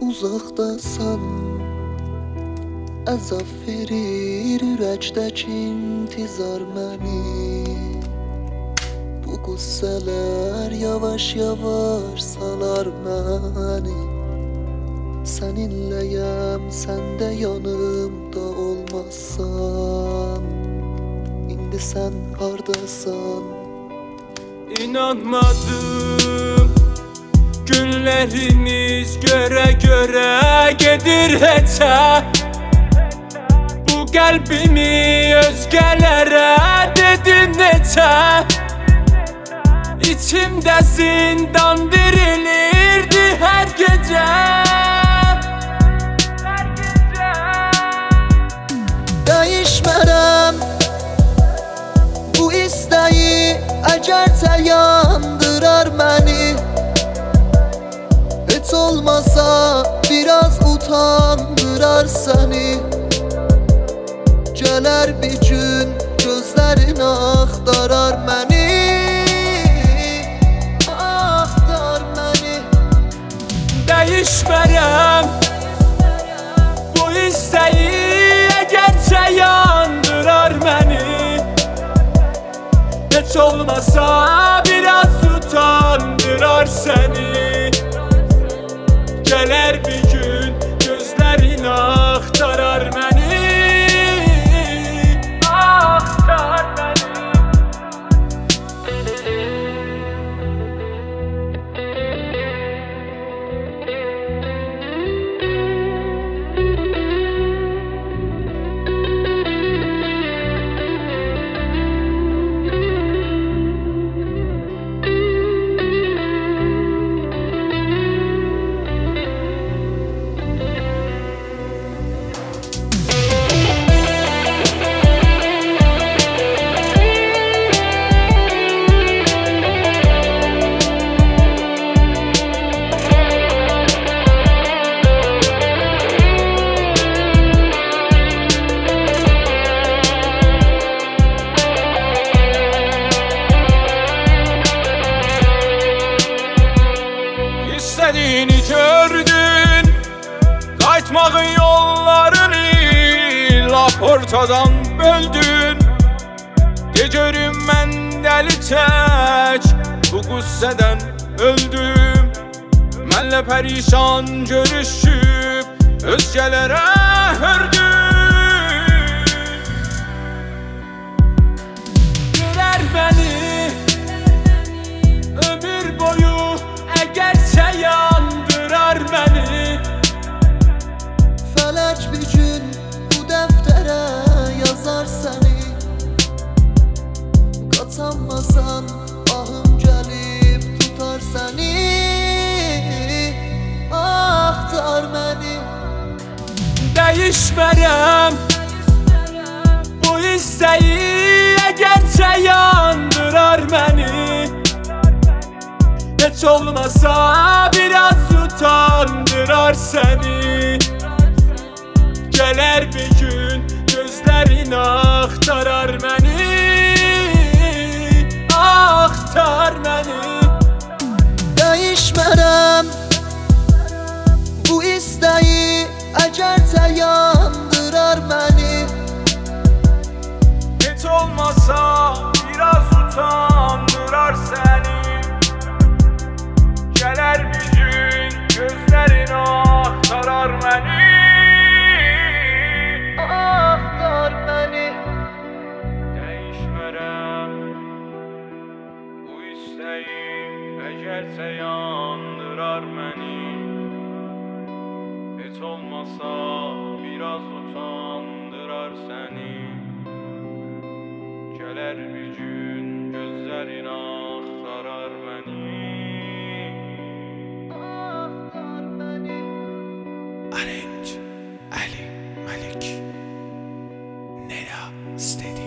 uzaqdasan, əzab verir ürəkdəki intizar məni. Bu qüssələr yavaş yavaş salar məni. Səninləyəm, sən də yanımda olmazsan. İndi sən hardasan? İnanmadım, günlerimiz göre göre gedir heçə. Bu qəlbimi özgələrə dedin neçə. İçimdə zindan dirilirdi hər gecə. Dəyişmərəm bu istəyi, əgərcə yandırar məni. Heç olmasa biraz utandırar səni. Gələr bir gün gözlərin axtarar məni. Axtar məni. Dəyişmərəm bu istəyi, əgərcə yandırar məni. Heç olmasa biraz utandırar səni. Gələr bir gün gözlərin axtarar məni. Axtar məni. İstediğini gördün, qayıtmağın yollarını lap ortadan böldün. De görüm mən dəli tək bu qüssədən öldüm. Mənlə pərişan görüşüb özgələrə hördün. Görər məni ömür boyu, əgərcə yandırar məni. Fələk bir gün bu dəftərə yazar səni. Qaçanmasan ahım gəlib tutar səni. Axtar məni. Dəyişmərəm bu istəyi, əgərcə yandırar məni. Heç olmasa biraz utandırar səni. Gələr bir gün gözlərin axtarar məni. Axtar məni. Dəyişmərəm bu istəyi, əgərcə yandırar məni. Heç olmasa biraz utandırar səni. Gələr bir gün gözlərin axtarar məni. Axtar məni. Dəyişmərəm bu istəyi, əgərcə yandırar məni. Heç olmasa biraz utandırar səni. Gələr bir gün gözlərin axtarar məni. Arenç Ali Malik Neda Stedi